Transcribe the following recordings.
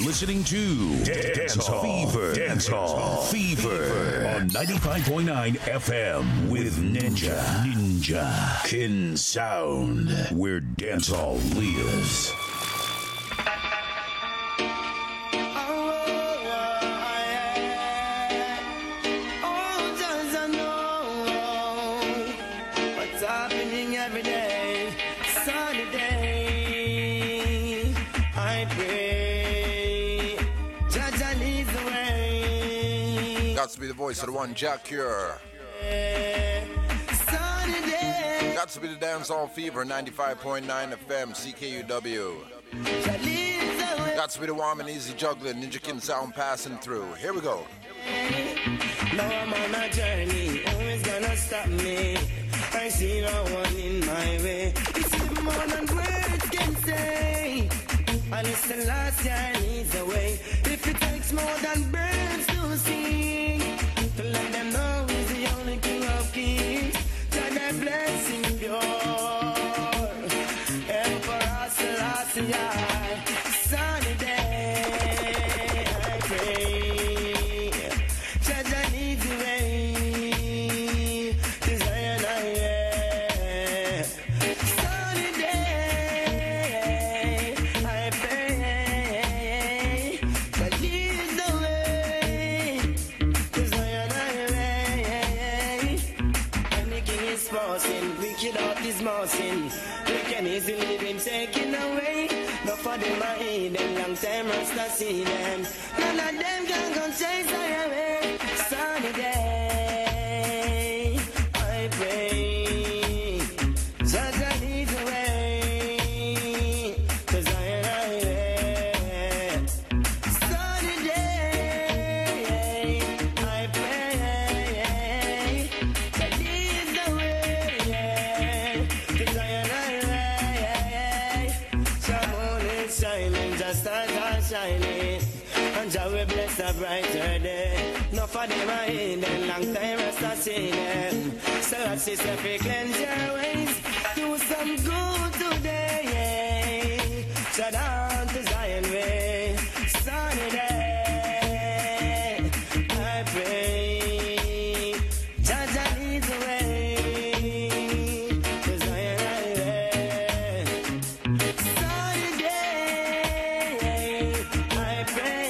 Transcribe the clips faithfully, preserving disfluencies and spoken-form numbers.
listening to Dancehall Fever. Dancehall Fever on ninety-five point nine F M with Ninja. Ninja. Kin Sound, where dancehall lives. Got to be the voice of the one, Jack Cure. Got to be the Dancehall Fever, ninety-five point nine F M, C K U W. Got to be the warm and easy juggling, Ninja Kin Sound passing through. Here we go. Now I'm on a journey, who is gonna stop me? I see no one in my way. It's even more than words can say. And it's the last year needs a way. If it takes more than birds to sing, to let them know he's the only king of kings, that their blessing pure. Emperor Selassie, sunny day, I pray. Jaja needs a way, desire I am. Sunny day, I pray. That leads the way, desire I am. And the king is passing, wicked out his mousing. Wicked is the living taken away. No for them I hate them, long time Rasta see them. None of them can come chase I away. Sunny day, I pray. Jaja needs a way, cause I and I am. Sunny day, I pray. That leads the way, cause I and I am. Some moon is shining, just stars are shining. And Jah will bless a brighter day. No for them I hate them, long time Rasta see them. So I see if we cleanse your ways, do some good today. Shut down to Zion way, sunny day, I pray. Jaja leads the way, to Zion way. Sunny day, I pray.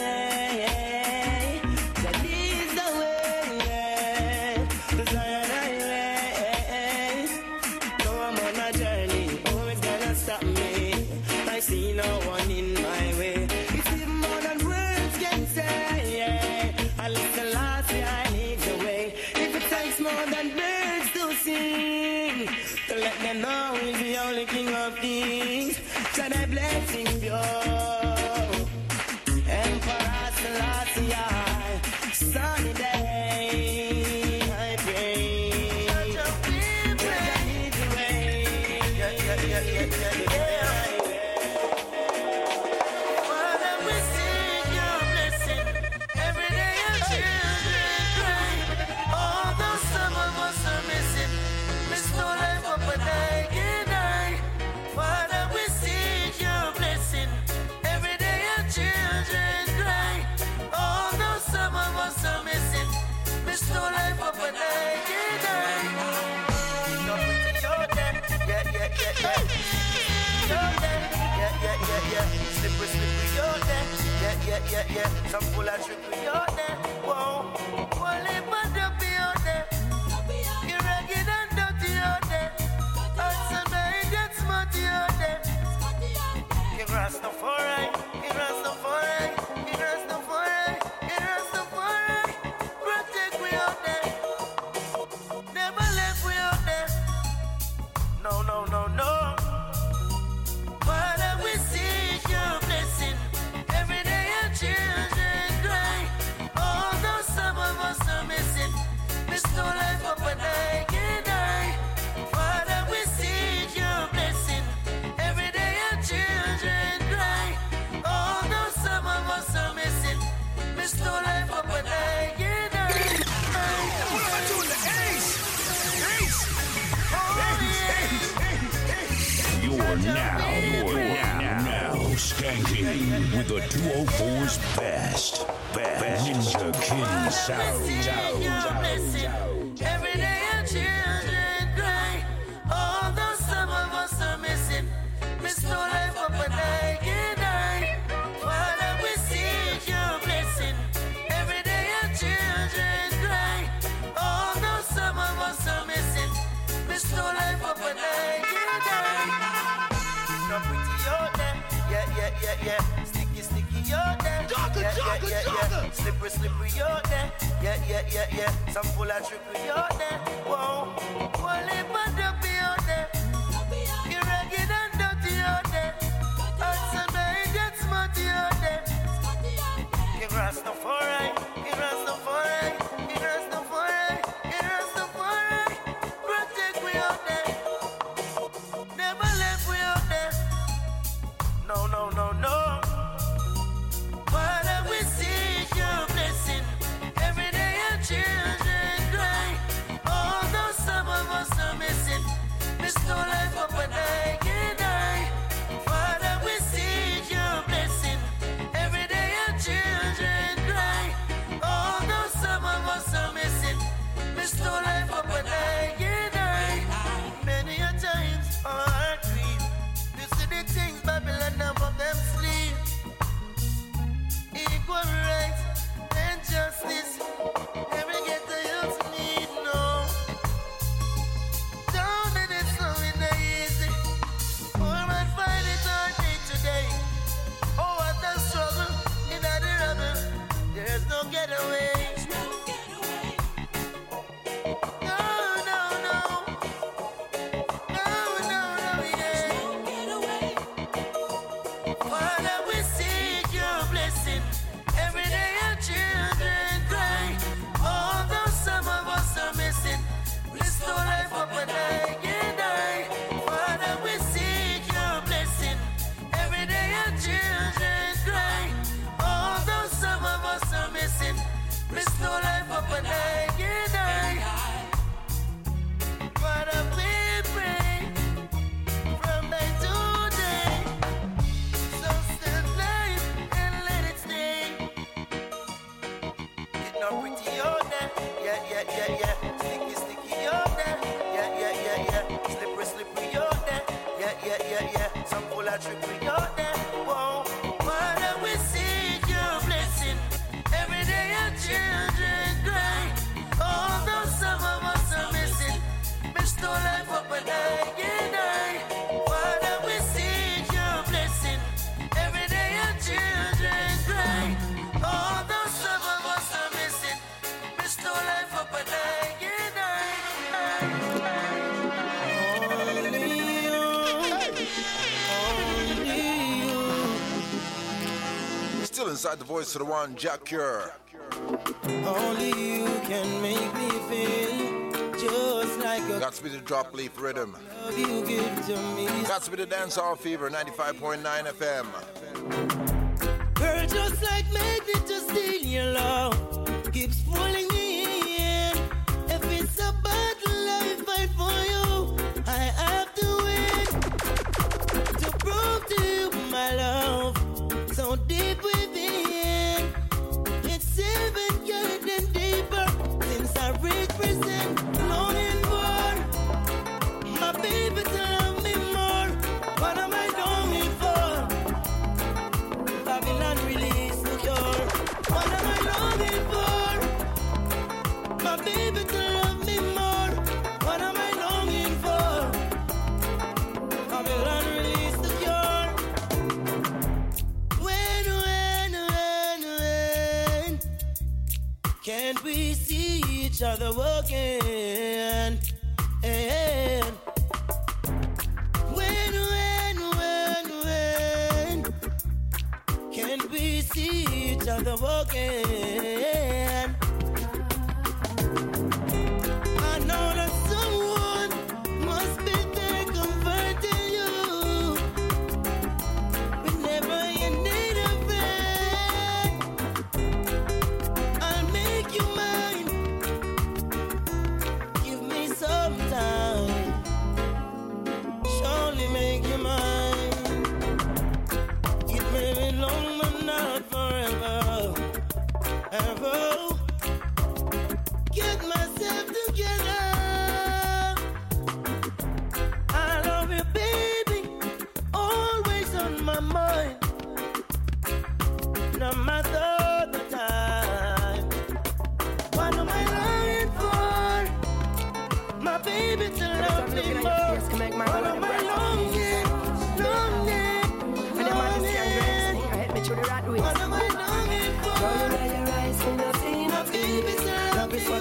That leads the way, to Zion way. No, I'm on a journey, who is gonna stop me? I see no one in my way. It's even more than words can say, yeah. I let the last year I need the way. If it takes more than birds to sing, to let them know he's the only king of kings, so that blessing pure. Emperor Selassie, sunny day, I pray. Jaja needs the way. Yeah, yeah, yeah, yeah, yeah, yeah. Father, we seek your blessing. Every day your children cry. Although some of us are missing, miss no life up and I can die. Father, we seek your blessing. Every day your children cry. Although some of us are missing, miss no life up and I can die. You're pretty, you're there. Yeah, yeah, yeah, yeah. You're there. Yeah, yeah, yeah, yeah. Slippery, slippery, you're there. Yeah, yeah, yeah, yeah. Some full of trickery, you're there. Whoa. One lip and up, you're there. You're ragged and dirty, you're there. And some idiots, smart, you're there. King Rastafari, King Rastafari, King Rastafari, King Rastafari. Protect we out there. Never left we out there. No, no, no, no. Father, we seek your blessing. Every day your children cry. Although some of us are missing, miss no life up and I can die. Father, we seek your blessing. Every day your children cry. Although some of us are missing, miss no life up and I can die. You're now, you're now, now Skanking with the two oh four's best. Best. Ninja King Sound. Every day our children cry. Although some of us are missing, miss no life up and I can die. Father, we seek your blessing. Every day our children cry. Although some of us are missing, miss no life up and I can die. Not pretty out there. Yeah, yeah, yeah, yeah. Sticky, sticky out there. Jogger, yeah, jogger, yeah, yeah, jogger. yeah. Slippery, slippery out there. Yeah, yeah, yeah, yeah. Some full of trickery out there. Whoa. One lip and dumpy out there. You're ragged and dirty out there. And somebody gets smarty out there. You're Rastafari. You're Rastafari. You're Rastafari. You're Rastafari. Protect me out there. Never left me out there. No, no, no, no. Father, we seek your blessing. Every day our children cry. Although some of us are missing, miss no life up and I can die. Father, we seek your blessing. Every day our children cry. Although some of us are missing, miss no life up and I can die. Many a times our heart grieves. You see the things Babylon above them sleep. Equal rights and justice. Every ghetto youth need no. Down in it so in the easy. Poor man find it hard day to day. Oh, what a struggle in the rubble. There's no getaway. No, no, no. No, no, no, yeah. Father, we seek your blessing. Every day our children cry. Although some of us are missing, restore life up and I can die. Father, we seek your blessing. Every day our children cry. Although some of us are missing, restore life up and I can die. Father, we pray from day to day. Sustain life and let it stay. Get no pretty out there. Yeah, yeah, yeah, yeah. Sticky, sticky out there. Yeah, yeah, yeah, yeah. Slippery, slippery out there. Yeah, yeah, yeah, yeah. Some full of trickery out there. Whoa. Father, we seek your blessing. Every day our children cry. Although some of us are missing, miss no life up and I can die. Father, we seek your blessing. Every day our children cry. Although some of us are missing, miss no life up and I can die. Only you, only you, Still inside the voice of the one, Jack Cure. only you can make me feel just like a Got to be the drop leaf rhythm. love you give to me. Got to be the dancehall fever, ninety-five point nine F M. Girl, just like magnet to steal your love keeps pulling me in. If it's a battle I fight for you, I have to win. To prove to you my love, so deep within. It's seven years and deeper since I represent longing for my baby to love me more. What am I longing for? Babylon release the cure. What am I longing for? My baby to love me more. What am I longing for? Babylon release the cure. When, when, when, when can't we see each other walking? And when, when, when, when can we see each other walking? I know that someone must be there comforting you whenever you need a friend. I'll make you mine. Give me some time. Surely make you mine.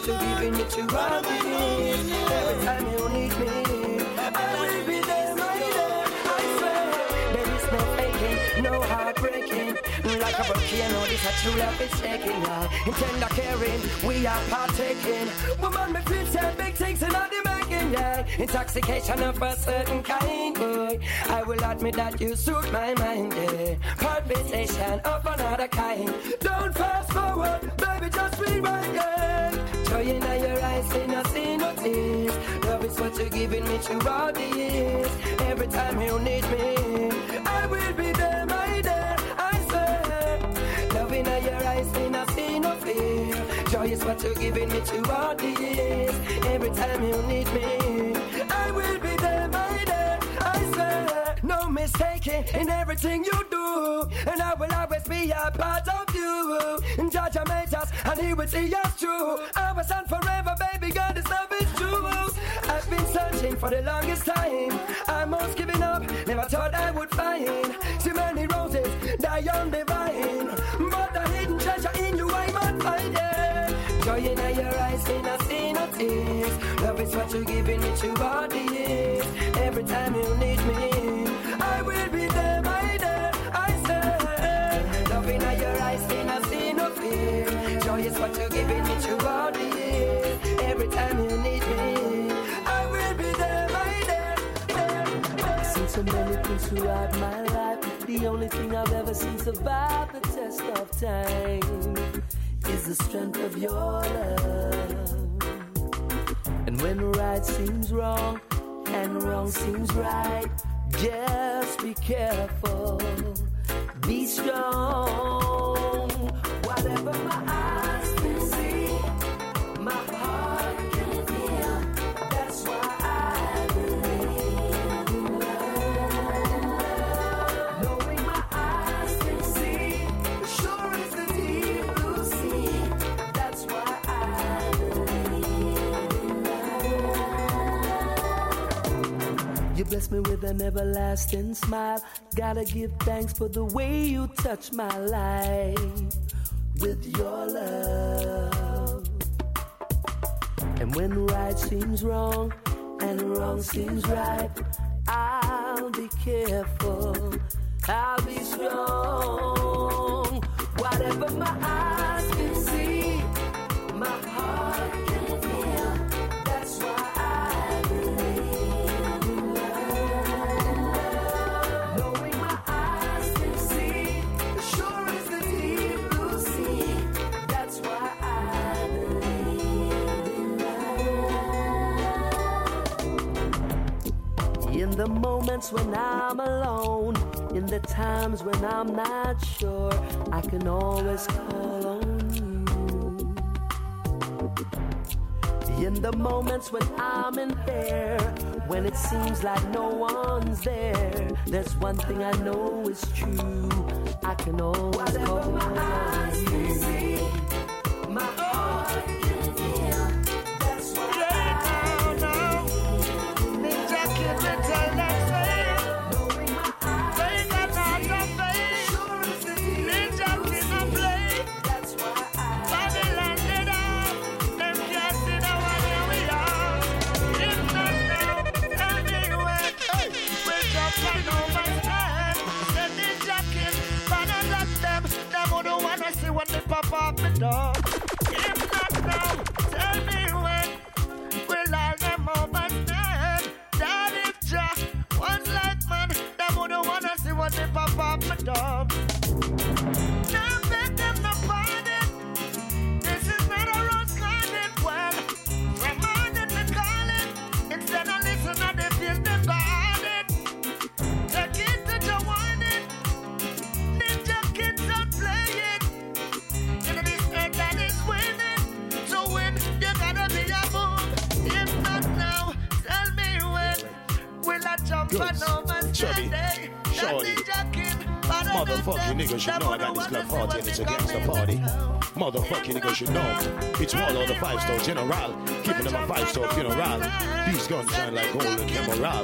you're giving me to all the years. Every time you need me, I will be there, right there. I swear, there is no faking, no heartbreaking. Like a volcano, this a true love is shaking, yeah. In tender caring, we are partaking. Woman, me feel say big things in all the making, yeah. Intoxication of a certain kind, boy. I will admit that you suit my mind, yeah. Palpitation of another kind. Don't fast forward, baby, just rewind, yeah. Joy in your eyes, in a see no tears. Love is what you're giving me to all the years. Every time you need me, I will be there, my dear. Love in your eyes, in a see no fear. Joy is what you're giving me to all the years. Every time you need me, I will be there, my dear. I swear, no mistaking in everything you do, and I will always be a part of you. And Judge made us, and He will see us true. Ours and forever, baby girl, this love is true. I've been searching for the longest time. I'm almost giving up, never thought I would find so many roses die on the vine, but the hidden treasure in you I might find it. Joy in your eyes, in a see no tears. Love is what you're giving me to all the years. Every time you need me, I will be there, my dear. I say, love in your eyes, in a see no fear. Joy is what you're giving me to all the years. Every time you need me, I will be there, my dear. I've seen so many things throughout my life. The only thing I've ever seen survive the test of time is the strength of your love. And when right seems wrong and wrong seems right, just be careful, be strong. Whatever my eyes can see, my heart can feel. That's why I believe in love. Knowing my eyes can see, sure as the deep blue sea. That's why I believe in love. You bless me with an everlasting smile. Gotta give thanks for the way you touch my life with your love. And when right seems wrong and wrong seems right, I'll be careful, I'll be strong. Whatever my eyes can see, my heart can feel. That's why I believe in love. Knowing my eyes can see, sure as the deep blue sea. That's why I believe in love. In the moments when I'm alone, in the times when I'm not sure, I can always call on you. In the moments when I'm in fear, when it seems like no one's there, there's one thing I know is true. I can always call on you. My heart can feel. That's why yeah, I now, Ninja Kid, tell that faith. Knowing my eyes, they got not the faith. Sure as the Ninja Kid no play. That's why I Babylon did out. Them can't see the one here we are. If not now, anyway, hey, we'll jump and overstand. The Ninja Kid, better than them. Them who don't wanna see when they pop up the door. If not now, tell me when will all them overstand? That if Jah was like man, them who don't wanna see when they pop up the door. Now beg them to pardon. This is not a rose garden. Well, from morning to calling, instead of listen to the feel them garden. Take it to the warning. Ninja Kids don't play it. In this earth that is winning. To win, you gotta be a boom. If not now, tell me when will I jump Good. and overstand Shorty. it? Shorty. That Ninja Kid, better than Motherfucking them. niggas should Them know I who got don't this club wanna party and see it's a what gangster they party. coming. Motherfucking niggas should know. It's all of the five-star general. Keeping them a five-star funeral. These guns shine like gold and emerald.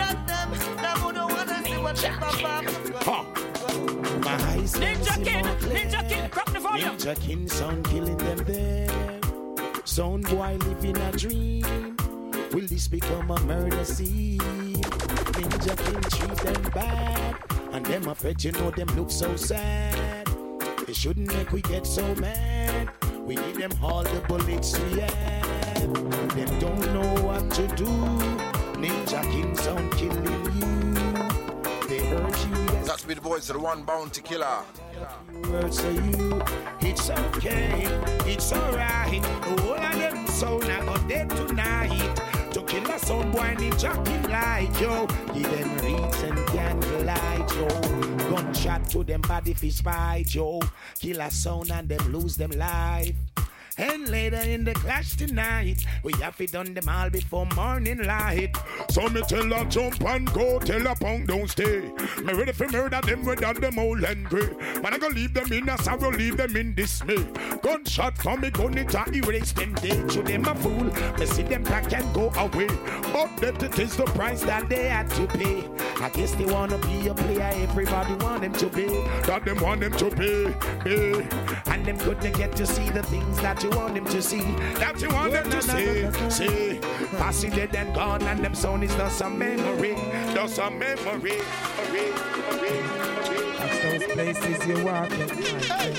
Ha! My eyes never Ninja see Kid, more clear. Ninja Kid, drop the volume. Ninja King sound killing them there. Sound boy living a dream. Will this become a murder scene? Ninja King treat them bad, and them afraid, you know them look so sad. It shouldn't make we get so mad. We give them all the bullets we have. Them don't know what to do. Ninja King sound killing you. They hurt you. Yes. That's me, the boys of the One Bounty Killer. Words to you, it's okay, it's alright. The whole of them sound I got dead tonight. To kill a sound boy Ninja King like yo. Give them reeds and candlelight yo. Gunshot to them body fist fight yo. Kill a sound and them lose them life. And later in the clash tonight, we have to done them all before morning light. So me tell her jump and go, tell her punk don't stay. Me ready for murder them without them all and grey. Man I go leave them in a sorrow, leave them in dismay. Gunshot from me gun it a erase them day. To them a fool, me see them back and go away. But that it is the price that they had to pay. I guess they wanna be a player, everybody want them to be. That them want them to be, be. And them couldn't get to see the things that you want them to see, that you want them to see, see. Passing dead and gone, and them sound is just a memory, just a memory, memory, memory, memory. That's those places you walk and find.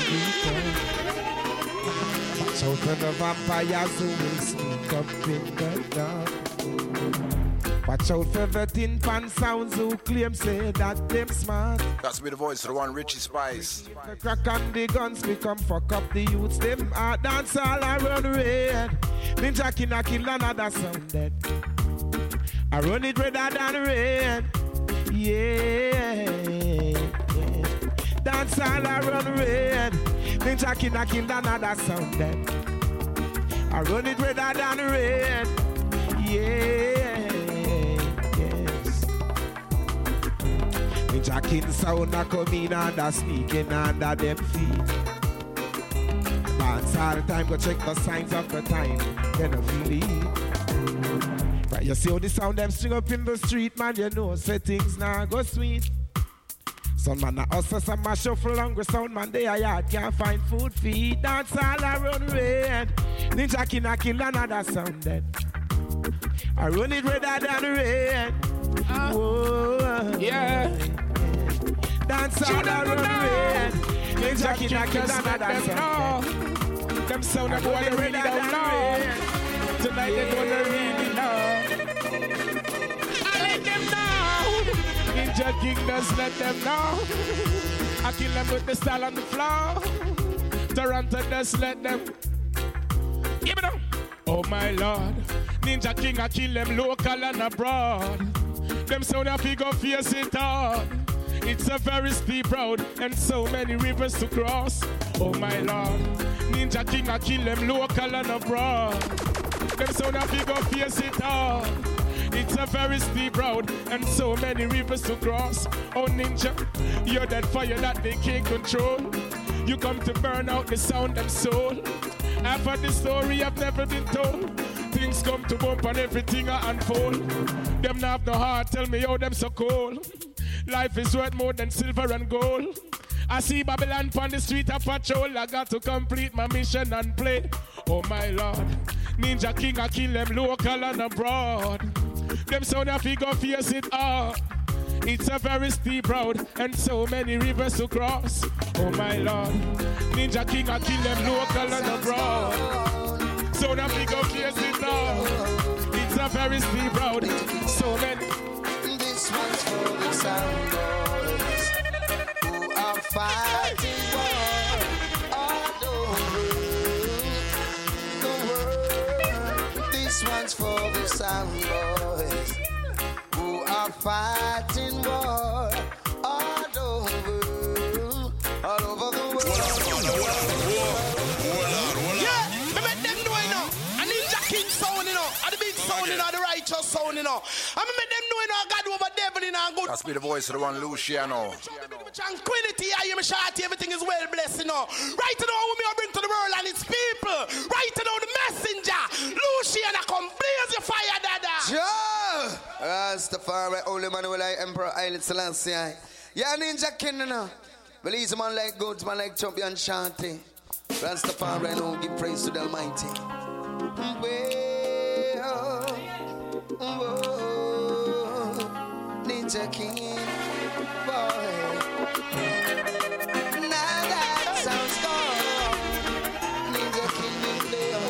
Watch out for the vampires who will sneak up in the dark. Watch out for the tin pan sounds who claim say that them smart. That's me, the voice of the One Richie Spice. The crack and the guns become fuck up the youths. Them heart dance all around red. Ninja King a kill another sound dead. I run it redder than red. Yeah, yeah. Dance all around red. Ninja King a kill another sound dead. I run it redder than red. Yeah. Ninja King sound a come in and a sneaking under them feet. Dance all the time, go check the signs of the time. Then I feel it. Right, you see how the sound them string up in the street, man. You know, say things now go sweet. Some man a hustle, some a shuffle hungry sound man. They a yard can't find food feed. Dance all around red. Ninja King a kill another sound dead. I run it redder than red. Uh, Whoa, yeah. Dance all around red. Ninja King a kill another sound dead. Them sound of boy they really don't know. Tonight they gonna really know. I let them know. Ninja King just let them know. I kill them with the style on the floor. Toronto just let them. Give it up. Oh my Lord. Ninja King I kill them local and abroad. Them sound of figure face it hard. It's a very steep road and so many rivers to cross. Oh my Lord. Ninja King I kill them local and abroad. Them sound of figure face it hard. It's a very steep road and so many rivers to cross. Oh Ninja, you're that fire that they can't control. You come to burn out the sound and soul. I've heard the story I've never been told. Things come to bump and everything I unfold. Them not have no heart, tell me how them so cold. Life is worth more than silver and gold. I see Babylon on the street of patrol. I got to complete my mission and play. Oh my Lord, Ninja King I kill them local and abroad. Them sound of figure face it hard. It's a very steep road and so many rivers to cross. Oh my Lord, Ninja King I kill them local and abroad. So now we go face it all. It's a very steep road. So many. This one's for the sound boys who are fighting war all over the world. This one's for the sound boys who are fighting war all over, all over the world. Sound, you know, the righteous sound, you know. I mean, them know, you know, God over devil, you know, good. That's me, the voice of the One Luciano. Tranquility, I am shawty, everything is well blessed, you know. Right now, who me I bring to the world and its people. Right now, the messenger, Luciano, come blaze your fire, dada. Sure. Rastafari, Holy Manuel, Emperor Haile Selassie. Yeah, Ninja King, you know. Believe man like goods, man like champion shanty. Rastafari, I know, give praise to the Almighty. Ninja King, boy. Now that sounds gone. Ninja King will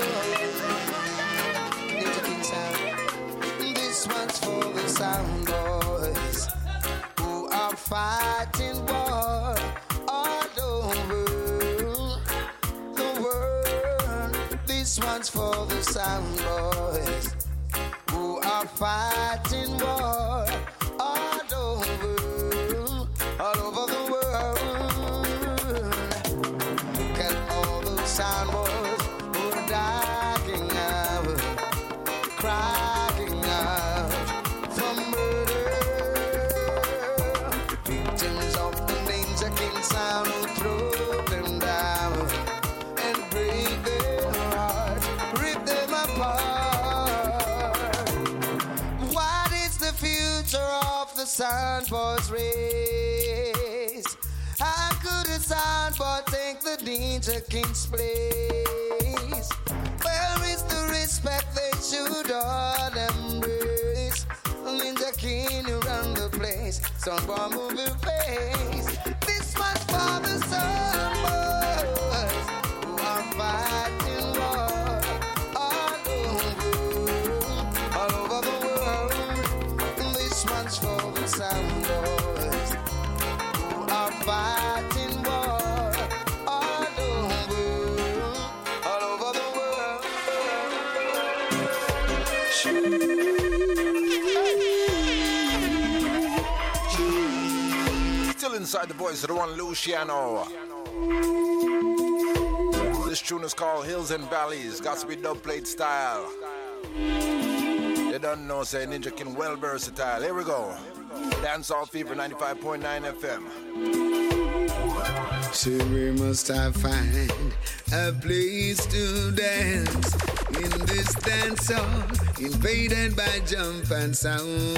play. Ninja King sound. This one's for the sound boys who are fighting war all over the world. This one's for the sound boys who are fighting war all over, all over the world. Get all those sound boys who are dying out, crying out for murder. Victims of the Ninja King sound who throw them down and break their hearts, rip them apart. What is the future of the sound boys race? How could a sound boy take the Ninja King's place? Where is the respect they should all embrace? Ninja King, you run the place. Sound boy, move your face. This one's for the sound boys who are fighting war all over, all over the world. This one's for the sound boys who are fighting war all over, all over the world. Still inside the voice of the one Luciano. This tune is called Hills and Valleys. Got to be dubplate style. You don't know, say Ninja King well versatile. Here we go. Dancehall Fever ninety-five point nine F M. So we must have find a place to dance in this dance hall, invaded by jump and sound.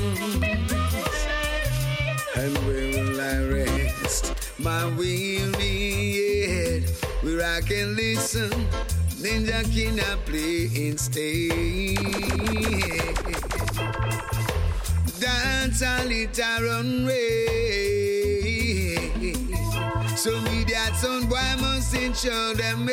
And where will I rest my weary head, where I can listen Ninja King I play instead. Dance a little run way, so me that sound boy must show them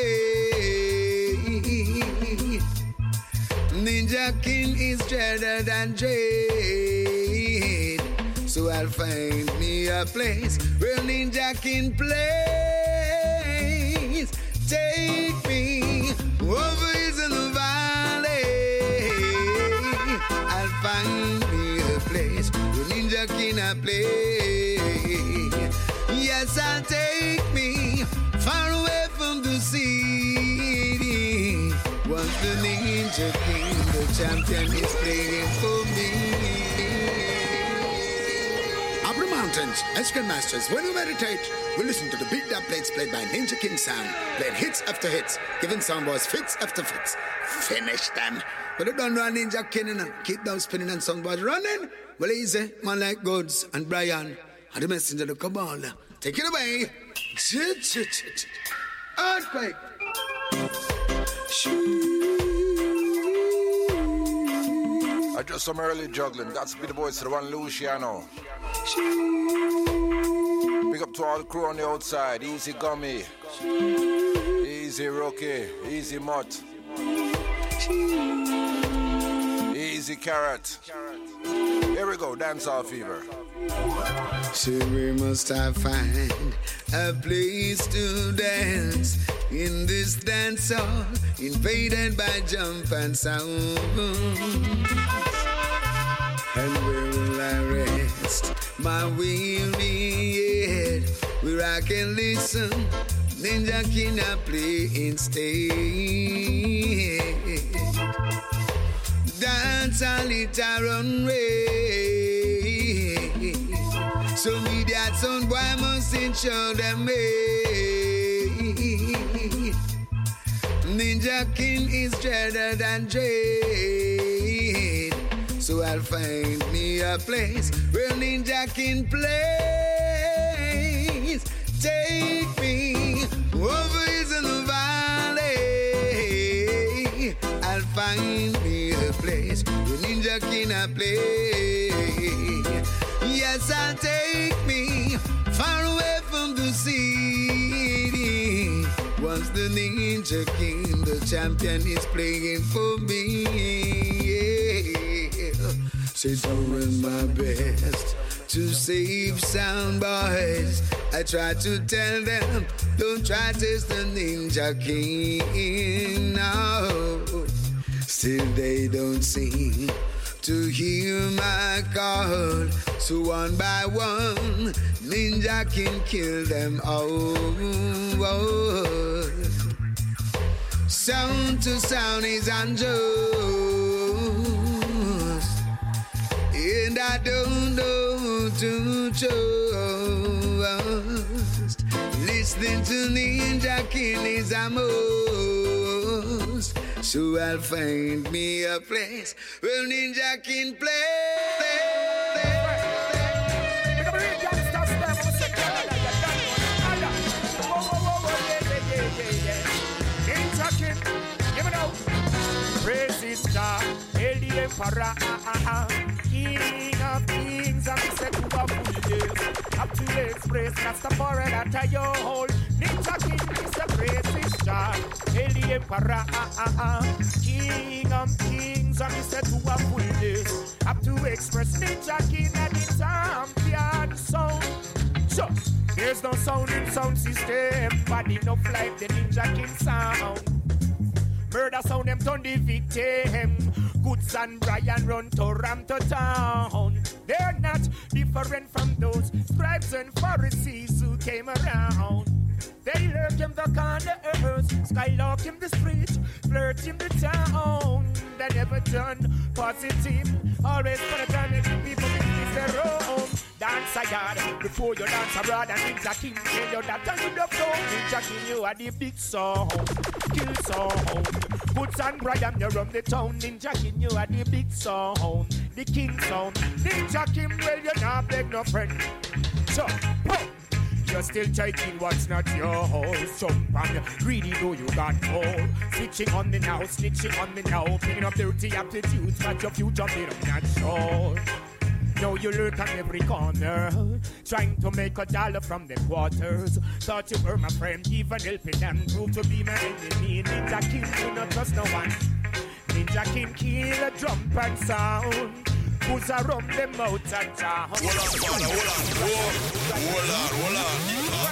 way. Ninja King is dreaded than dread, so I'll find me a place where Ninja King plays. Take me over hills in the valley. I'll find me a place where Ninja King I play. Yes, I'll take me far away from the city. Once the Ninja King, the champion, is playing for me. Upper mountains, Eskin Masters, when we meditate, we listen to the beat that plates played by Ninja King Sound, playing hits after hits, giving soundboys fits after fits. Finish them. But they don't run Ninja King and keep them spinning and soundboys running. Well, easy, man like Goods and Brian, and the messenger of the Cabal. Take it away. Earthquake. I just some early juggling. That's be the voice of the one Luciano. Big up to all the crew on the outside. Easy Gummy, Easy Rookie, Easy Mutt, Easy Carrot. Here we go, Dancehall Fever. So we must have find a place to dance in this dance hall, invaded by jump and sound. And where will I rest my weary head, where I can listen Ninja King I play instead. Dance a little runway, so me that sound boy must show them way. Ninja King is dreaded than dread, so I'll find me a place where Ninja King plays. Take me over hills in the valley. play. Yes, I'll take me far away from the city. Once the Ninja King, the champion, is playing for me. Yeah. So doing my best to save sound boys. I try to tell them, don't try to test the Ninja King. No, still they don't seem to hear my call. So one by one, Ninja King kill them all. Sound to sound is unjust, and I don't know to trust. Listening to Ninja King is a must. So I'll find me a place where Ninja King play. Ninja King, give it out. Praise his star, hail the emperor, King of kings, and we set to a full days. Up to express, Rastafari that I your hold. Ninja King is the praise his star, hail the emperor, King of kings, and we set to a full days. Up to express, Ninja King and the champion sound. So, there's no sound in sound system, but enough like the Ninja King sound. Murder sound them turn the victim. Goods and Brian run to ram to town. They're not different from those scribes and Pharisees who came around. They lurk in the corners, skylark in the street, flirt in the town. They never done positive, always gonna turn it. People think their own. Dance a yard before you dance abroad, and Ninja King tell you that turn to the floor. Ninja King, you are the big sound, kill sound. Goods and Brian, you run the town. Ninja King, you are the big sound, the king sound. Ninja King, well, you're not beg no friend. So, boom. You're still taking what's not yours. Jump on, greedy though you got more. Snitching on me now, snitching on me now. Picking up dirty aptitudes, but your future made them not sure. Now you lurk on every corner, trying to make a dollar from the quarters. Thought you were my friend, even helping them prove to be my enemy. Ninja King, do not trust no one. Ninja King, kill a drum and sound. Who's around them out of town? Hold on, hold on, hold on, hold on, hold on.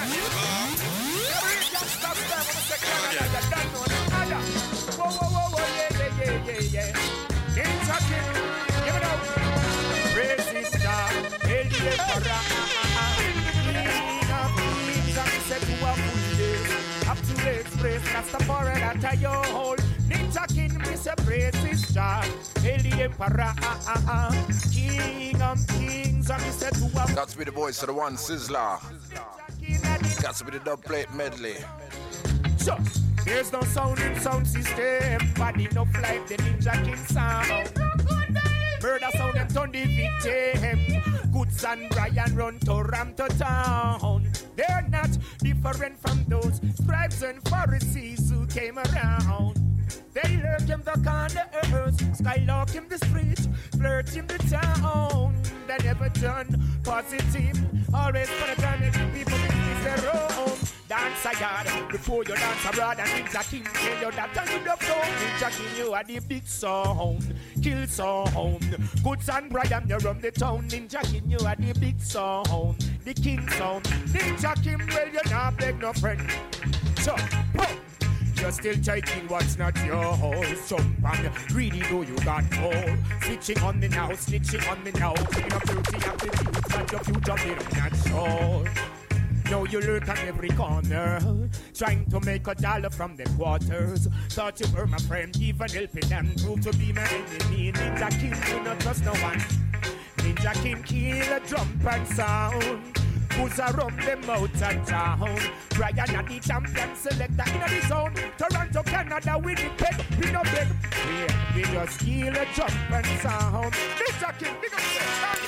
Whoa, whoa, whoa, whoa, yeah, yeah, yeah, yeah, yeah. Ninja King, give it up. Praise his star, hail the emperor. King of kings, and he said to a full day. Up to the express, Rastafari that I your hold. Ninja King, we say praise his star, hail the emperor. King of kings, and he said to a. Got to be the voice of the one Sizzler. Got to be the dub plate medley. So, there's no sound in sound system, but enough like the Ninja King sound. Murder sound them turn the victim. Goods and Brian run to ram to town. They're not different from those scribes and Pharisees who came around. They lurk in the corners, skylark in the street, flirt in the town. They never done positive, always gonna turn it. People think it's their own. Dance a yard before you dance abroad, and Ninja King tell you that turn to the floor. Ninja King, you are the big sound, kill sound. Goods and Brian, you run the town. Ninja King, you are the big sound, the king sound. Ninja King, well, you're not beg no friend. So, boom. You're still taking what's not yours. Jump on, greedy though you got more. Snitching on me now, snitching on me now. Picking up dirty aptitudes, but your future made them not sure. Now you lurk on every corner, trying to make a dollar from the quarters. Thought you were my friend, even helping them prove to be my enemy. Ninja King, do not trust no one. Ninja King, kill a drum and sound. Who's around them out of town? Brian and the champion selector in the zone. Toronto, Canada, we depend, we no beg. Yeah, we just kill a jump and sound. Ninja King, big up yourself.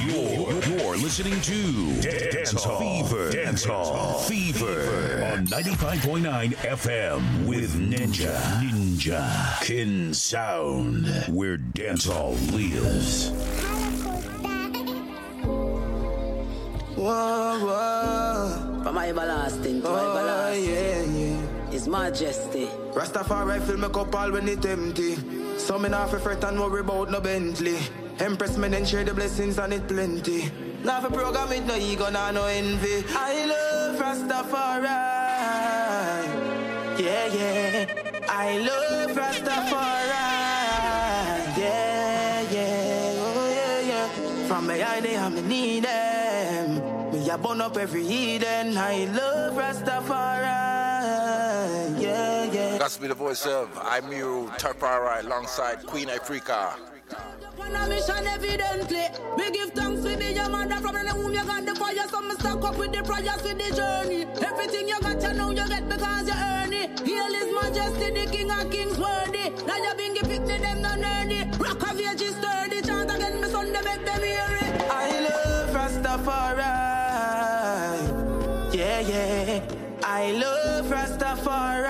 You're, you're listening to Dancehall Fever. Dancehall Fever on ninety-five point nine F M with Ninja. Ninja Kin Sound, where dancehall lives. Whoa, whoa. From my everlasting to oh, everlasting. Yeah, yeah. His Majesty. Rastafari fill me cup all when it empty. So me not for fret and worry about no Bentley. Empress men and share the blessings and it plenty. Not for program with no ego, nah, no envy. I love Rastafari. Yeah, yeah. I love Rastafari. Yeah, yeah. Oh, yeah, yeah. From my eye, they have me need them. Me a burn up every Eden. I love Rastafari. Yeah, yeah. That's me, the voice of Amiru Tarpara alongside Queen Africa. On a mission evidently. We give thanks to be your mother from the womb. You got the fire, so me stuck up with the prayers with the journey. Everything you got, you know you get because you earn it. Hail His Majesty, the King of Kings worthy. Now you bingy pick me, them no nerdy. Rock of age is sturdy. Chant again, me son, they make them hear it. I love Rastafari. Yeah, yeah. I love Rastafari.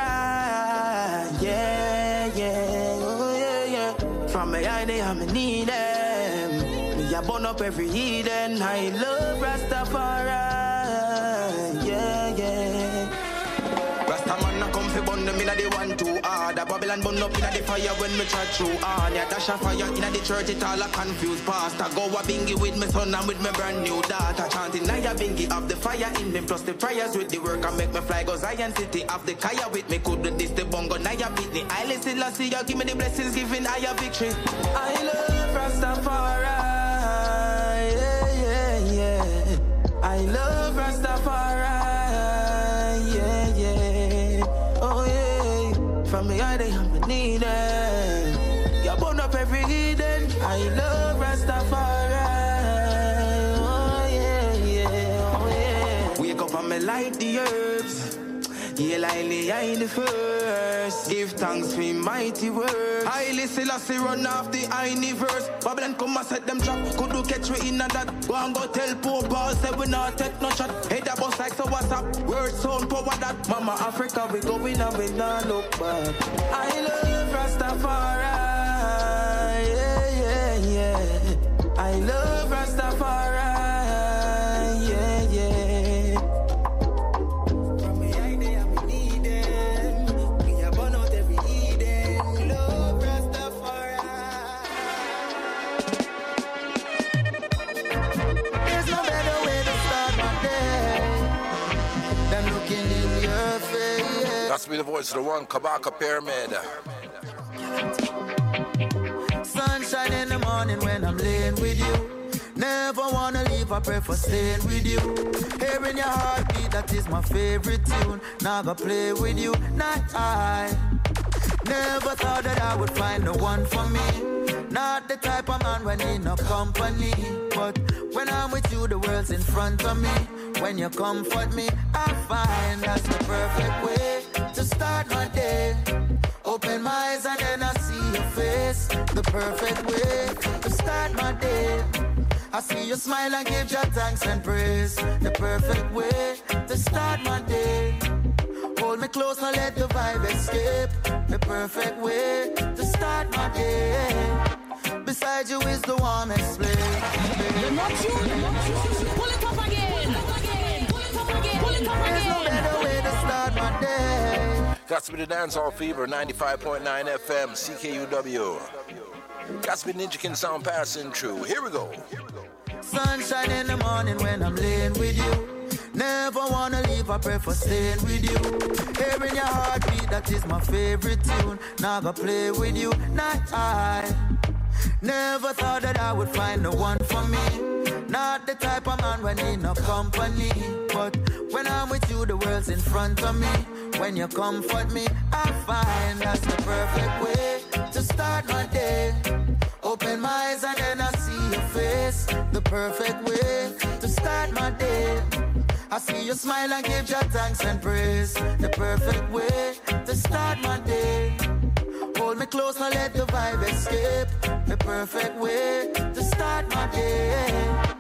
Yeah, yeah. Oh, yeah, yeah. From my eye, they have me need them. Me a burn up every Eden. I love Rastafari. Yeah, yeah. Rastaman a come fi burn them inna the one too hard. A Babylon burn up inna the fire when me chat through on. Yeah, dash a fire inna the church, it all a confused pastor. Go a bingy with me son and with me brand new daughter. Chanting Naya bingy of the fire in me plus the prayers with the work and make me fly go Zion City. Of the kaya with me could this the bongo Naya beat me. I listen last year, give me the blessings, giving higher victory. I love Rastafari. Yeah, yeah, yeah. I love Rastafari. From me, I they have me need them. You burn up every Eden. I love Rastafari. Oh yeah, yeah, oh yeah. Wake up and me light the herbs. Yeah, I lay I in the first. Give thanks for mighty works. I listen, I see run off the universe. Babylon come and set them trap. Could you catch me in a that? Go and go tell poor Paul, say we not take no shot. Head a bus like so what's up? Word sound power that. Mama Africa, we going and we not look back. I love Rastafari. Yeah, yeah, yeah. I love Rastafari. Yeah, yeah. From me, I they have me need them. We are born out every Eden. Love Rastafari. There's no better way to start my day than looking in your face. That's me, the voice of the one, Kabaka Pyramid. Sunshine in the morning when I'm laying with you. Never wanna leave, I prefer staying with you. Hearing your heartbeat, that is my favorite tune. Now go play with you, not I. Never thought that I would find the one for me. Not the type of man when in no company. But when I'm with you, the world's in front of me. When you comfort me, I find that's the perfect way to start my day. Open my eyes and then I see your face. The perfect way to start my day. I see you smile and give your thanks and praise. The perfect way to start my day. Hold me close and let the vibe escape. The perfect way to start my day. Beside you is the warmest place. You're not tuned. Pull it up again. Pull it up again. Pull it up again. There's no better way to start my day. Got to be the Dancehall Fever, ninety-five point nine F M, C K U W. Got to be Ninja Kin Sound passing through. Here we go. Sunshine in the morning when I'm laying with you. Never wanna leave, I prefer staying with you. Hearing your heartbeat, that is my favorite tune. Now go play with you, not I. Never thought that I would find the one for me. Not the type of man when in no company. But when I'm with you, the world's in front of me. When you comfort me, I find that's the perfect way to start my day. Open my eyes and then I see your face. The perfect way to start my day. I see you smile and give your thanks and praise. The perfect way to start my day. Hold me close and let the vibe escape. The perfect way to start my day.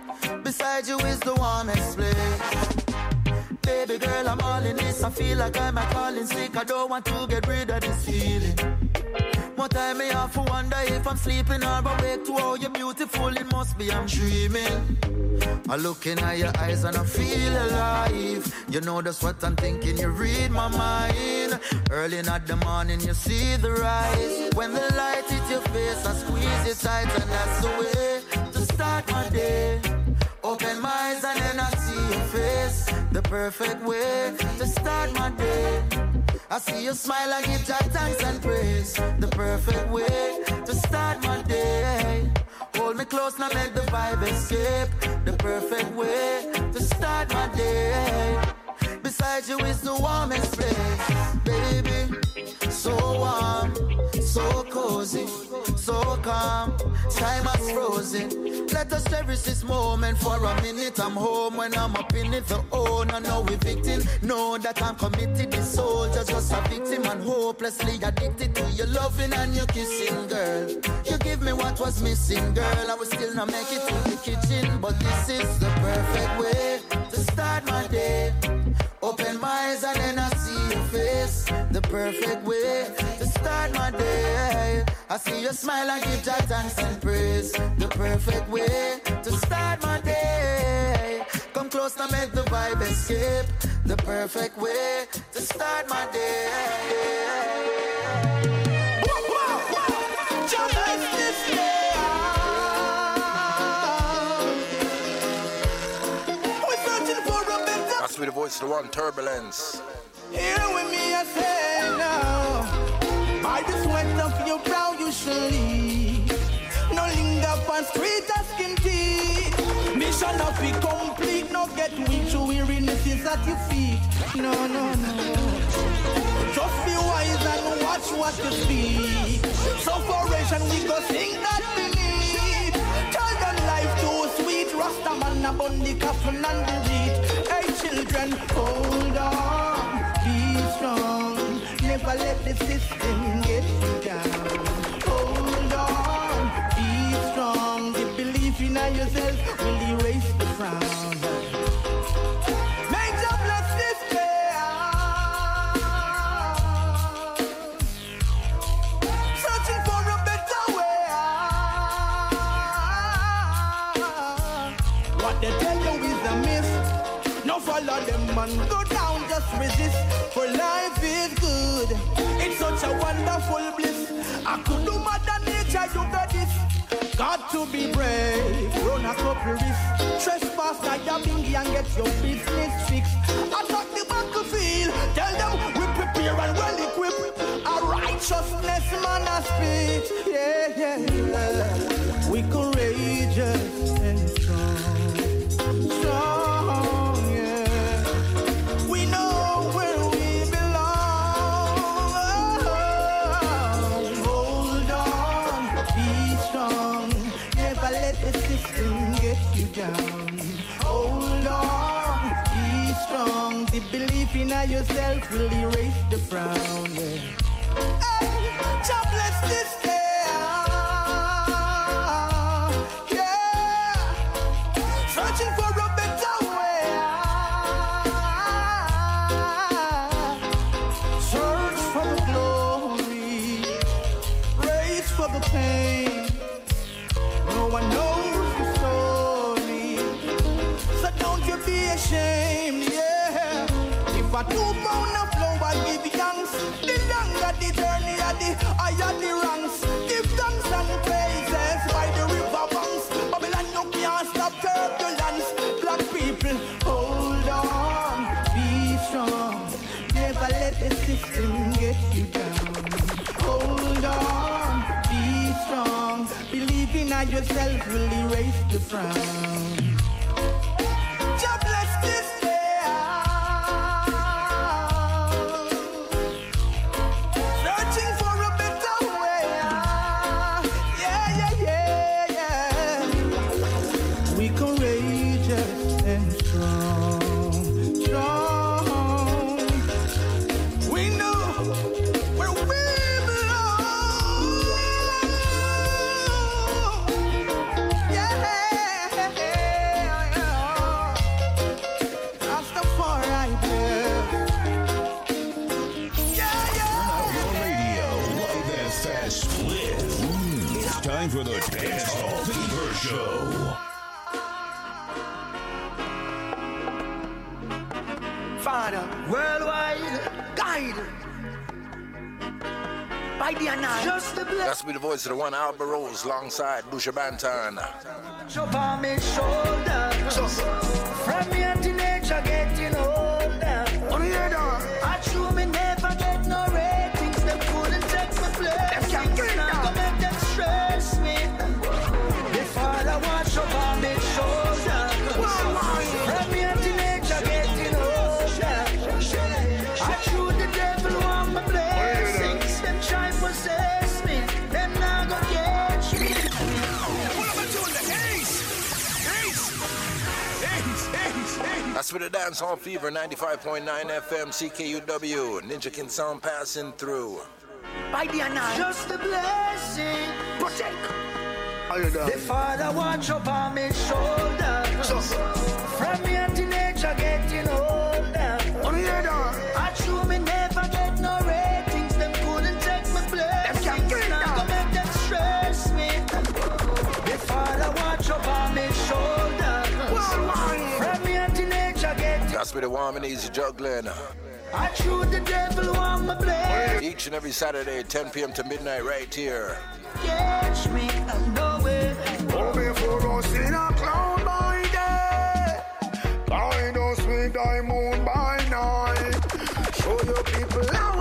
Beside you is the warmest place. Baby girl, I'm all in this. I feel like I'm a calling sick. I don't want to get rid of this feeling. More time me have to wonder if I'm sleeping or awake to how you're beautiful. It must be I'm dreaming. I look in your eyes and I feel alive. You know that's what I'm thinking. You read my mind. Early in the morning you see the rise. When the light hits your face, I squeeze it tight, and that's the way to start my day. Open my eyes and then I see your face. The perfect way to start my day. I see you smile and give joy, thanks and praise. The perfect way to start my day. Hold me close, now make the vibe escape. The perfect way to start my day. Beside you is the warmest place, baby. So warm, so cozy, so calm. Time has frozen. Let us cherish this moment for a minute. I'm home when I'm up in it. The owner, now we victim. Know that I'm committed. The soldier, just a victim and hopelessly addicted to your loving and your kissing, girl. You give me what was missing, girl. I will still not make it to the kitchen, but this is the perfect way to start my day. Open my eyes and then I see your face. The perfect way to start my day. I see you smile and give joy, thanks and praise. The perfect way to start my day. Come close now, make the vibe escape. The perfect way to start my day. Whoa, whoa, whoa. Just like this day. We're searching for a better. That's with the voice of the one, Turbulence. Here with me, I say now. By the sweat of your brow you shall lead. No linger on street or skin teeth. Mission not be complete, no get weak. To weariness is at your feet. No, no, no. Just be wise and watch what you speak. Sufferation we go sing that we need. Tell them life too sweet. Rasta man upon the coffin and the reed. Hey children, hold on. Be strong. Never let the system get you down. Hold on, be strong. The belief in yourself will erase the frown. Make your bless this day. Searching for a better way. What they tell you is a myth. No follow them man, go down, just resist. For life is good. It's such a wonderful bliss. I could do mother nature, you got this. Got to be brave, run a couple risks. Trespass like a bingy and get your business fixed. Attack the battlefield, tell them we prepare and well equipped. A righteousness man a speak. Yeah, yeah, yeah. We courageous and strong. Strong, yeah. We know where we belong. Hold on, be strong. Never let the system get you down. Hold on, be strong. The belief in yourself will erase the frown. Yeah. Hey, God bless this day. Yeah, searching for a better way. Search for the glory, race for the pain. No one knows the story, so don't you be ashamed, yeah. If I do pound of flow, I give thanks. The longer the journey, the higher the ranks. Give thanks and praises by the river banks. Babylon, you can't stop turbulence. Black people, hold on, be strong. Never let the system get you down. Hold on, be strong. Believe in yourself will erase the frown. God bless this day. Searching for a better way. Yeah, yeah, yeah, yeah. We courageous and strong, strong. We know where we belong. Yeah, yeah, yeah. time for the Dancehall Fever Show. Father, worldwide, guide. By the night, just the bless. That's be the voice of the one Albert Rose alongside Lucia Bantan. Up on my shoulder. So, from your teenager getting older. On the head on. I true me never get no ratings. Them couldn't take my place. Them can't get now. Go make them stress me. The father watch up on my shoulder. From your teenager getting older. I true the devil want my blessings. Them try possess me. Them not gonna catch me. That's for the Dancehall Fever, ninety-five point nine F M, C K U W. Ninja King sound passing through. By the night, just a blessing. Protect. The father watch up on my shoulder. So, from your teenager getting older. On the head on. I true me never get no ratings. Them couldn't take my blessings. Them can't get now. Go make them stress me. The father watch up on my shoulder. From your teenager getting. That's with the warm and easy juggling. I true the devil want my blessings. Each and every Saturday, ten p.m. to midnight, right here. Catch me, I know it. Oh, before us in a cloud by day, guide us with thy moon by night. Show your people a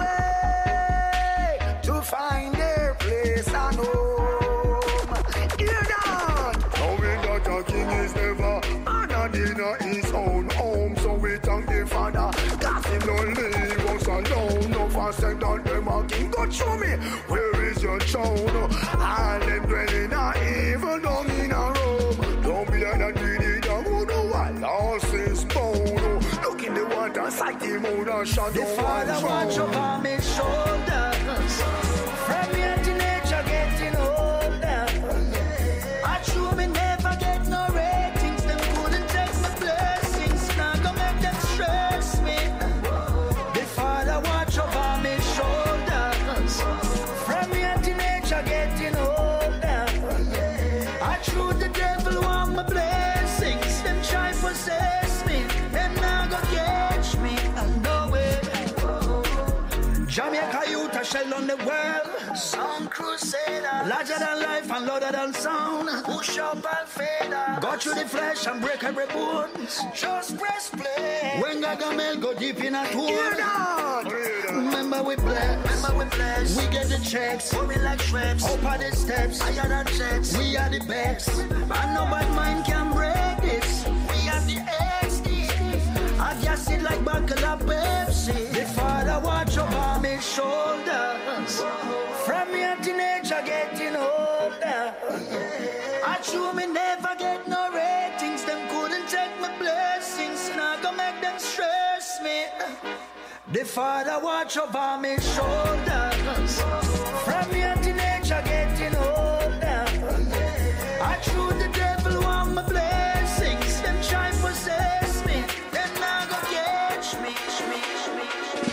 way to find their place and home. Hear that? Knowing that the king is never honored in his own home, so we thank the Father. God, he don't leave us alone. No faster than them a king. God, show me where is your throne. All them dwelling a evil down in a room. Don't be like that greedy dog who know what lost his bone. Look in the water, sight him out and shut the father watch up on my shoulders. From your teenager getting older. I true me never get no ratings. Them couldn't take my blessings. Now go make them stress me. The father watch up on my shoulders. From your teenager getting older. I true the devil want my blessings. Them try possess me. Them now go catch me. I know it. Jamaica youth a shell on the world. Sound crusader. Larger than life and louder than sound. Push up and fader. Go through the flesh and break every bone. Just press play. When Gargamel go deep in a tour. Remember we bless. Remember we bless. We get the checks. Coming like shreds. Up on the steps. Higher than checks. We are the best. And no bad mind can break this. We are the X D. I gas it like buckle of Pepsi. The father watch up on my shoulders. From your teenager getting older. I true me never get no ratings. Them couldn't take my blessings. Now go make them stress me. The father watch up on my shoulders. From your teenager getting older. I true the devil want my blessings. Them try possess me. Them now go catch me. me, me.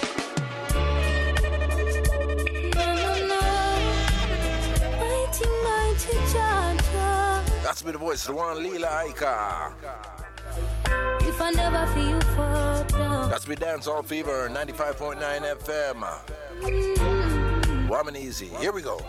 That's me the voice of the one Lila Aika. If I never feel fucked up. That's me Dancehall Fever, ninety-five point nine F M. Mm-hmm. Warm and easy. Here we go.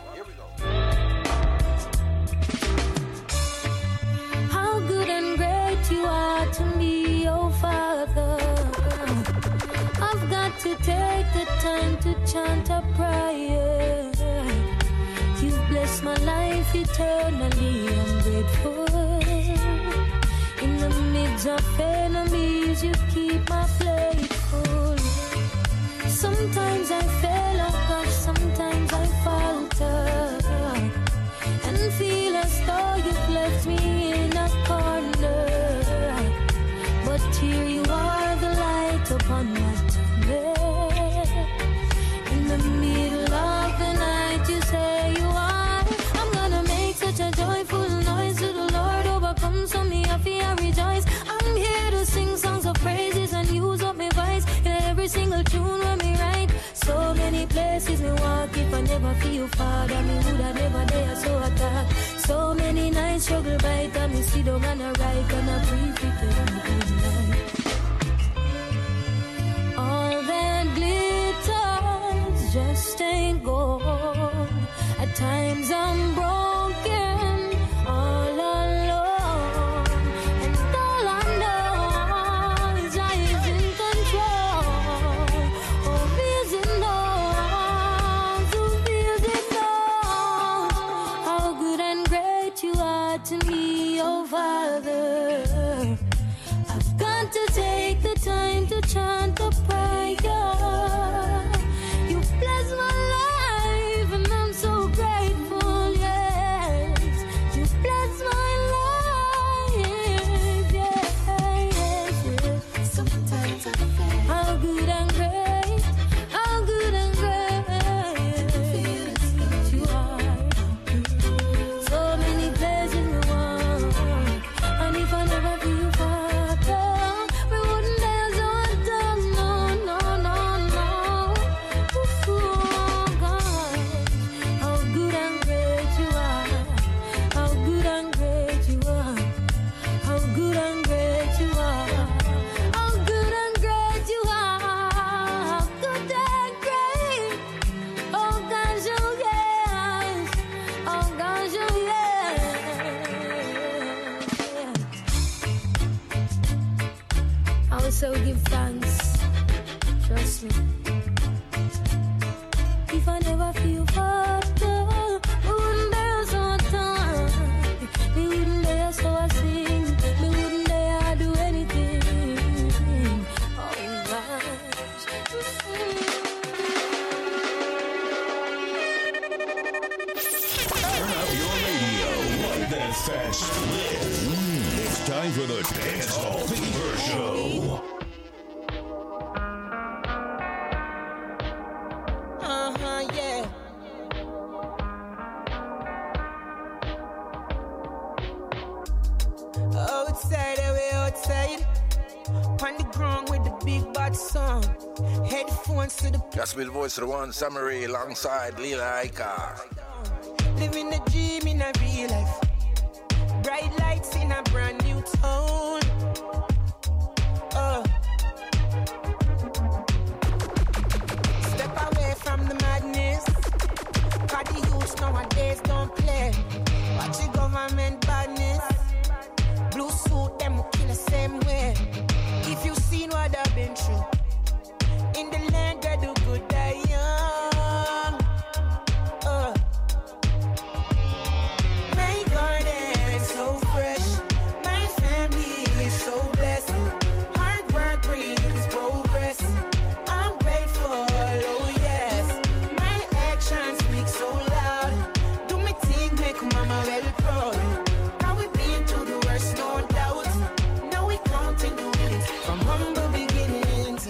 How good and great you are to me, oh Father. I've got to take the time to chant a prayer. You've blessed my life eternally, I'm grateful. In the midst of enemies, you keep my plate full. Sometimes I fail, oh gosh, sometimes I falter. And feel as though you've left me in a corner. But here you are, the light upon my tunnel. In the middle of the night, you say you are. I'm gonna make such a joyful noise to the Lord. Overcome so me, I feel rejoice. I'm here to sing songs of praises and use up my voice in every single tune when we write. So many places places me walk. If I never feel you, Father, me woulda never dare so attack. So many nights struggle bright, and me sit down and I write and I pray for them good night. All that glitters just ain't gold. At times I'm broken, all alone, and all I know is I is in control. Oh, feels it knows, oh, feels it knows how good and great you are to me, oh Father. I've got to take the time to chant a prayer. You bless my life and I'm so grateful, yes. You bless my life, yes, yes, yes. Sometimes I feel how good and great, how good and great you are. So many places you want, and if I never feel you, Father, we wouldn't dare so done, no, no, no, no. Ooh, oh God, how good and great you are, how good and great you are, how good and great you are, how good and great you are, how good and great. Oh gosh, oh yes, oh gosh, oh yes. I will so give thanks, trust me. If I never feel Father, we wouldn't dare so time. We wouldn't dare so I sing. We wouldn't dare do anything. Oh gosh. Turn up your radio. Let that fat split. Mm, it's time for the Dance Hall Fever Show. Uh-huh, yeah. Outside, away outside. On the ground with the big bad song. Headphones to the That's me, the voice of the one, Summary, alongside Lila Aika. living the dream in a real life. Bright lights in a brand new town. Oh. Step away from the madness. Cause the youths nowadays don't play. Watch the government badness. Blue suit, them will kill the same way. If you seen what I've been through, in the land they do good die young. Uh. My garden is so fresh. My family is so blessed. Hard work brings progress. I'm grateful, oh yes. My actions speak so loud. Do me thing, make mama well proud. Now we been through the worst, no doubt. Now we counting the wins from humble beginnings.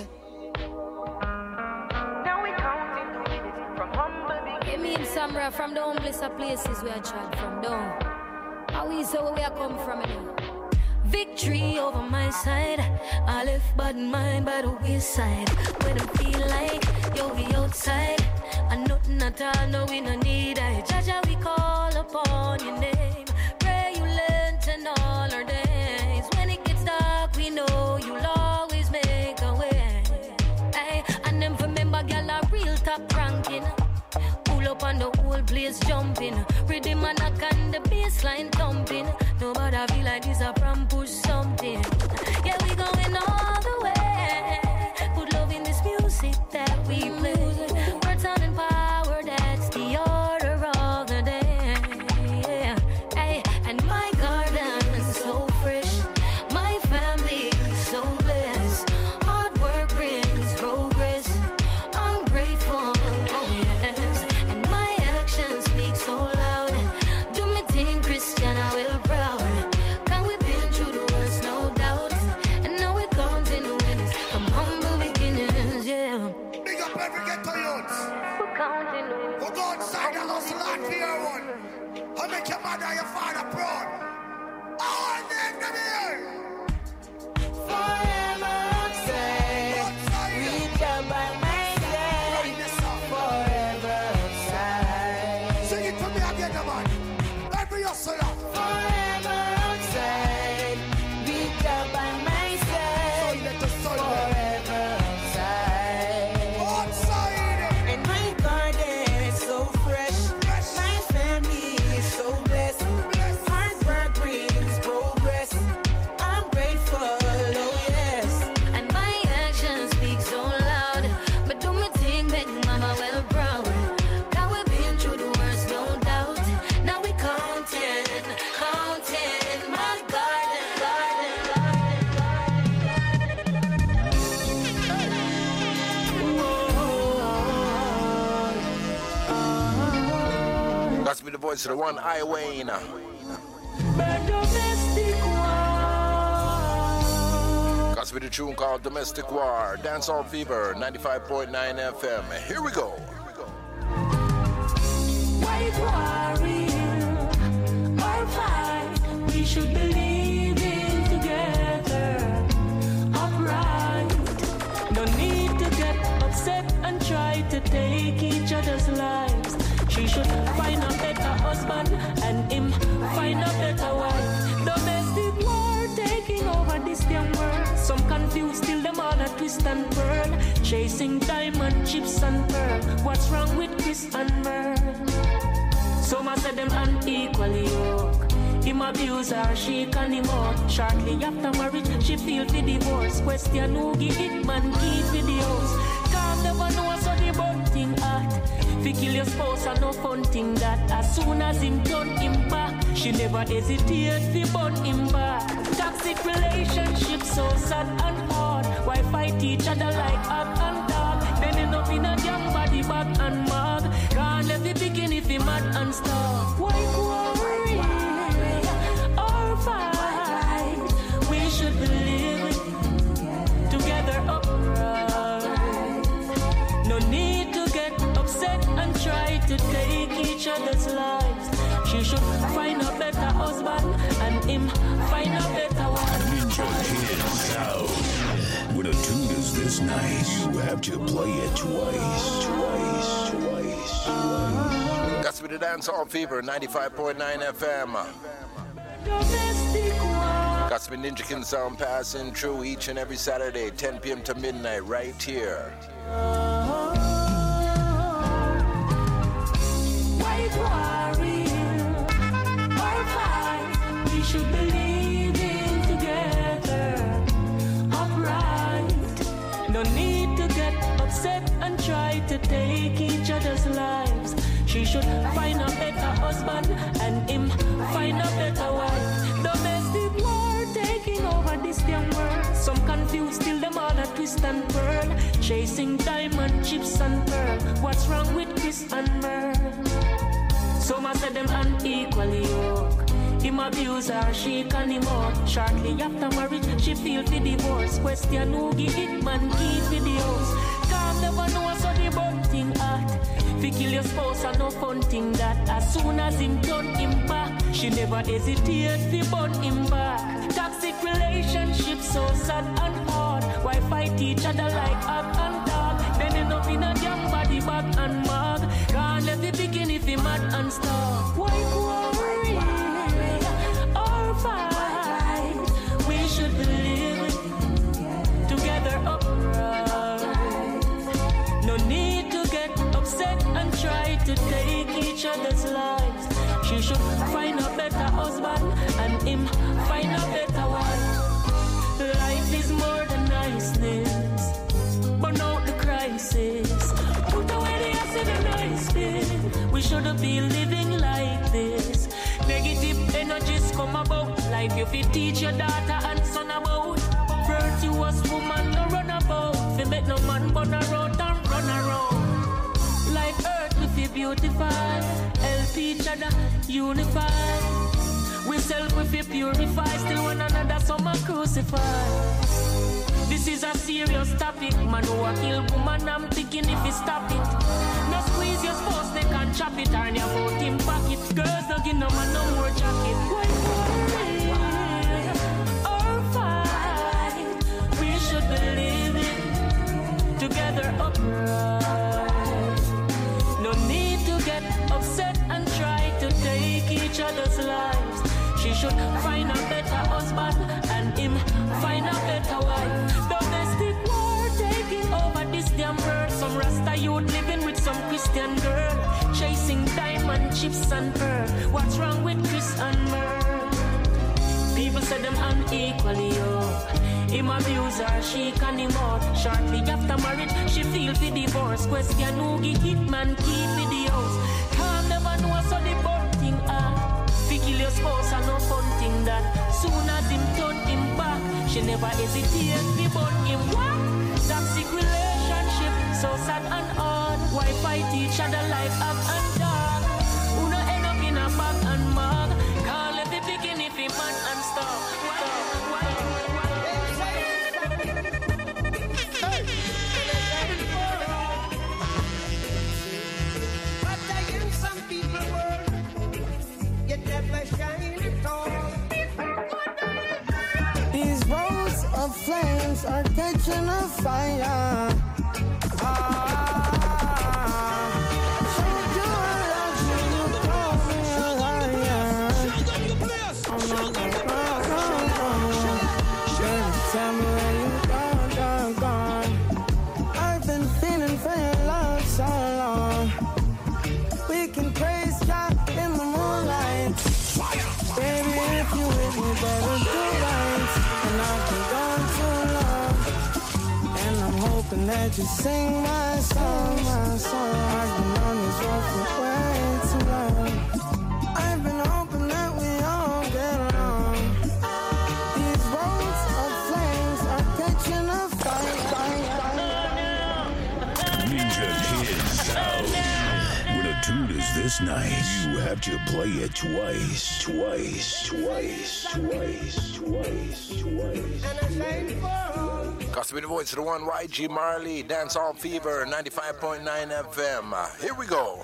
Now we counting the wins from humble beginnings. Give me in Samra from the humblest of places where I tried from down. How we say where we are come from now. Victory over my side. I left bad mind by the wayside. When I feel like yo we outside, and nothing at all, no we no need I. Jaja we call upon your name. Pray you learn to all our days. When it gets dark, we know you'll always make a way. Ay, and them remember girl a real top ranking. Pull up on the whole place jumping. Rhythm and knock on the baseline thumping. Nobody feel like this a prom push something. Yeah, we going all the way. Put love in this music that we play. Words on and power, that's the order of the day. Yeah, hey, and my garden is so fresh. My family is so blessed. Hard work brings progress. I'm grateful, oh yes. And my actions speak so loud. Do me thing, Christian, I will proud. Can we been through the worst, no doubt. And now we're counting the wins from humble beginnings, yeah. Big up every ghetto youths. We're counting the wins. Who go outside and hustle hard for your one. I'll make your mother and your father proud. All them come here. Forever outside. Reach out by my side. Forever. voice of the one I Wayne. Got with a tune called Domestic War. Dancehall Fever, ninety-five point nine F M. Here we go. White warrior, or fight, we should believe in together, upright. No need to get upset and try to take each other's lives. She should find a better husband and him find a better wife. Domestic war taking over this damn world. Some confused, still them all a twist and pearl. Chasing diamond, chips and pearl. What's wrong with Chris and Merle? Some a say them unequally yoke. Him abuse her, she can him out. Shortly after marriage, she feel the divorce. Question who give it, man, keep the house. Can't never know so the bad thing at. If you kill your spouse and no fun thing that. As soon as him turn him back, she never hesitate to burn him back. Toxic relationship so sad and hard. Why fight each other like hog and dog? Then end up in a young body bag and mug. Can't let it begin if he mad and starve. White warrior, or fight, we should be living together upright. No need to get upset and try to take each other's lives. She should find a better husband and him find a better one. Ninja Kid Sound. When a tune is this nice, you have to play it twice, twice, twice, twice. That's with the Dancehall Fever, ninety-five point nine F M. That's with Ninja King Sound passing through each and every Saturday, ten p.m. to midnight, right here. White warrior, or fight, we should believe in together, upright. No need to get upset and try to take each other's lives. She should find a better husband and him find a better wife. Domestic war taking over this damn world. Some confused, still them all a twist and pearl. Chasing diamond, chips and pearl. What's wrong with Chris and Merle? Some a say them unequally yoke. Him abuse her, she can him out. Shortly after marriage, she feel the divorce. Question who give it, man, keep the house. Can't never know so the bad thing at. If you kill your spouse and no fun thing that. As soon as him turn him back, she never hesitate to burn him back. Toxic relationship so sad and hard. Why fight each other like hog and dog? Then end up in a young body bag and mug. Can't let it begin if he mad and starve. White warrior, or fight, we should be living together upright. No need to get upset and try to take each other's lives. She should find a better husband and him find a better wife. Life is more than niceness, burn out the crisis. Put away the acid and ice bin. We shouldn't be living like this. Negative energies come about. Like if you teach your daughter and son about virtuous woman no run about. If you make no man burn around and run around. Like earth if you beautify, help each other unify. We self if you purify, still one another some are crucified. This is a serious topic. Man who a kill woman, I'm thinking if you stop it. No squeeze your spouse, they can chop it. Turn your mouth in pocket. Girls don't give no man no more jacket. White warrior, or fight, we should be living together upright. No need to get upset and try to take each other's lives. She should find a better husband and him find a better wife. Domestic war taking over this damn world. Some Rasta youth living with some Christian girl. Chasing diamond, chips and pearl. What's wrong with Chris and Merle? People say them unequally yoked. Him abuse her, she can him out. Shortly after marriage, she feel the divorce. Question who give it, man, keep the house. Can't never know so the bad thing are. If you kill your spouse and no fun thing that. Soon as him turn him back, she never hesitate to burn him. What? Toxic relationship, so sad and hard. Why fight each other like up and down? Who no end up in a flames are catching a fire. Ah, showed you I love you, you call me a liar. Oh no, no, no, no, no. Baby, tell me where you gone, gone, gone. I've been feeling for your love so long. We can praise God in the moonlight. Baby, if you with me, better do right. And I've been gone too long. And I'm hoping that you sing my song, my song. I've been on this road for way too long. I've been hoping that we all get along. These roads of flames are catching a fire. Ninja Kid Sound. When a tune is this nice, you have to play it twice, twice, twice, twice, twice, twice. Got to be the voice of the one, Y G Marley, Dance All Fever, ninety-five point nine F M. Uh, here we go.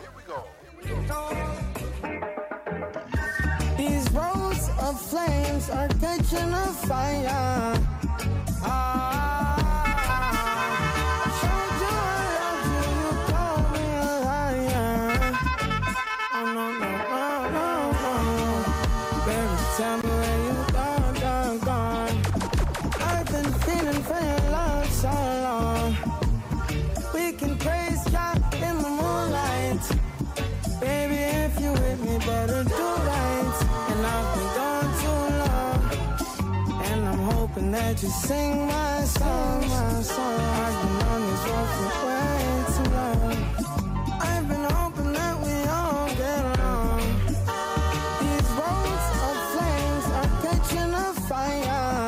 These roads of flames are catching a fire. Ah, showed you I love you, you call me a liar. Oh no, no, no, no, no. Baby, tell me where you gone, gone, gone. I've been feeling for your love so long. We can praise God in the moonlight. Baby, if you with me, better do right. And I've been gone too long. And I'm hoping that you sing my song, my song. I've been on this road for way too long. I've been hoping that we all get along. These roads of flames are catching a fire.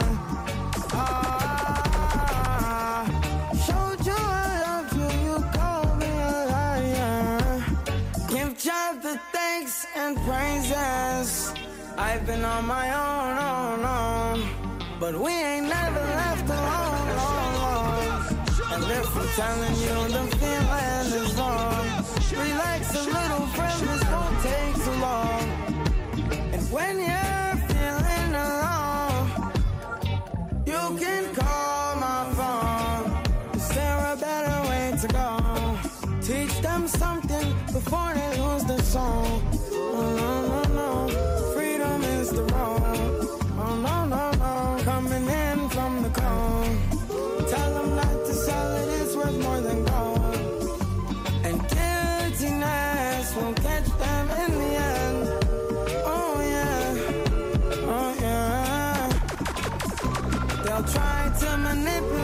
Ah, showed you I love you, you call me a liar. Give God the thanks and praises. I've been on my own, own, own. But we ain't never left alone, alone, alone. And if I'm telling you the feeling is wrong, relax a little, friend, this won't take too long. And when you're feeling alone, you can call my phone. Is there a better way to go? Teach them something before they lose the song. Oh no, no, no, freedom is the road. Oh no, no, no, coming in from the cone. Tell them not to sell it, it's worth more than gold. And guiltiness will catch them in the end. Oh yeah, oh yeah. They'll try to manipulate